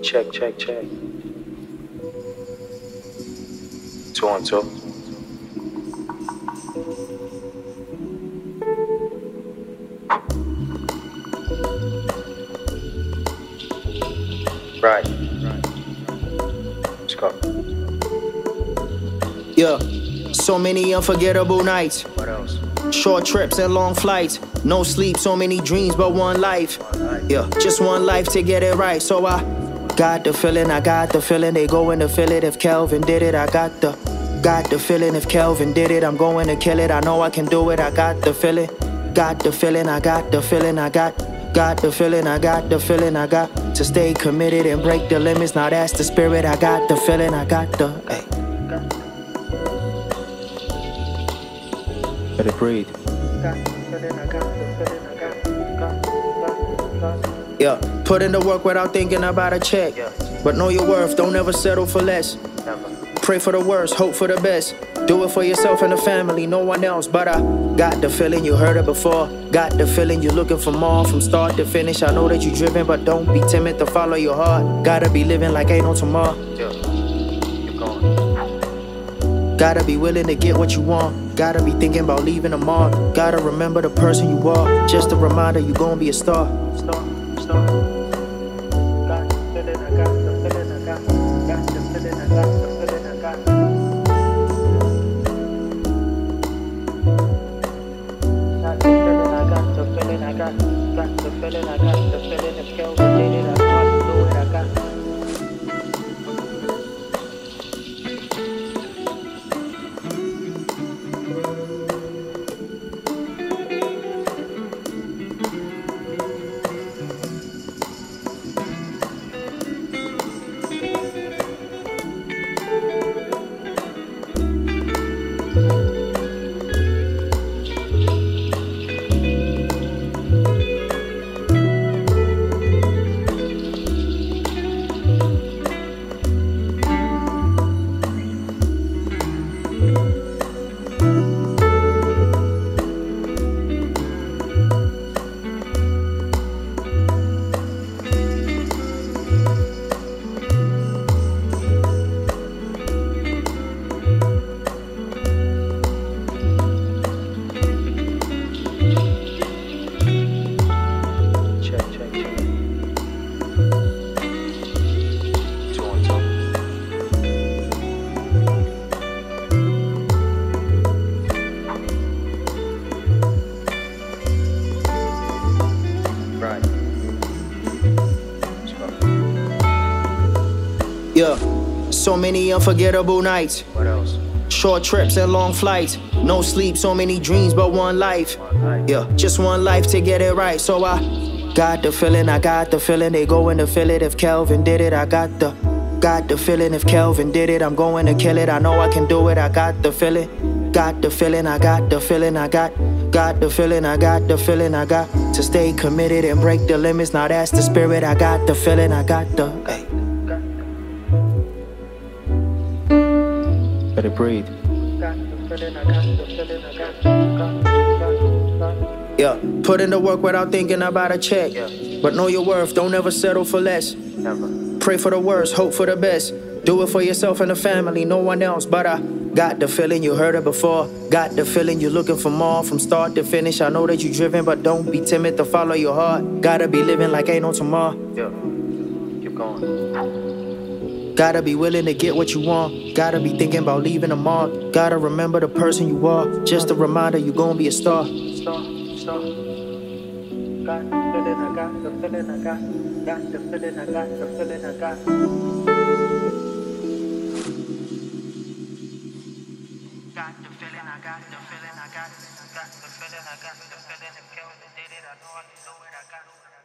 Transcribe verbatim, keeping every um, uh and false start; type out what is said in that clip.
Check, check, check. Two on two. Right. Let's go. Yeah, so many unforgettable nights. What else? Short trips and long flights. No sleep, so many dreams, but one life. Yeah, just one life to get it right. So I got the feeling, I got the feeling. They going to feel it if Kelvin did it. I got the, got the feeling if Kelvin did it. I'm going to kill it. I know I can do it. I got the feeling, got the feeling. I got the feeling. I got, got the feeling. I got the feeling. I got to stay committed and break the limits. Now that's the spirit. I got the feeling. I got the. Hey. Let it breathe. Yeah, put in the work without thinking about a check. But know your worth, don't ever settle for less. Pray for the worst, hope for the best. Do it for yourself and the family, no one else. But I got the feeling, you heard it before. Got the feeling you're looking for more from start to finish. I know that you're driven, but don't be timid to follow your heart. Gotta be living like ain't no tomorrow. Gotta be willing to get what you want. Gotta be thinking about leaving a mark. Gotta remember the person you are. Just a reminder you gon' be a star. Star, star. Got the feeling, I got the feeling, I got, got the feeling, I got the feeling, I got. Got the feeling, I got the feeling, I got, got the feeling, I got the feeling. If Kelvin did it, I know I can do it, I got. Yeah, so many unforgettable nights. What else? Short trips and long flights. No sleep, so many dreams, but one life. Yeah, just one life to get it right. So I got the feeling, I got the feeling. They going to feel it if Kelvin did it. I got the, got the feeling if Kelvin did it. I'm going to kill it. I know I can do it. I got the feeling, got the feeling. I got the feeling. I got, got the feeling. I got the feeling. I got to stay committed and break the limits. Now that's the spirit. I got the feeling. I got the. Hey. Let it breathe. Yeah, put in the work without thinking about a check. But know your worth, don't ever settle for less. Pray for the worst, hope for the best. Do it for yourself and the family, no one else. But I got the feeling, you heard it before. Got the feeling you're looking for more from start to finish. I know that you're driven, but don't be timid to follow your heart. Gotta be living like ain't no tomorrow. Yeah, keep going. Gotta be willing to get what you want. Gotta be thinking about leaving a mark. Gotta remember the person you are. Just a reminder you gon' be a star. Star, star. Got the feeling, I got the feeling, I got. Got the feeling, I got the feeling, I got. Got the feeling, I got the feeling, I got. Got the feeling, I got the feeling. If Kelvin did it, I know I can do it, I got.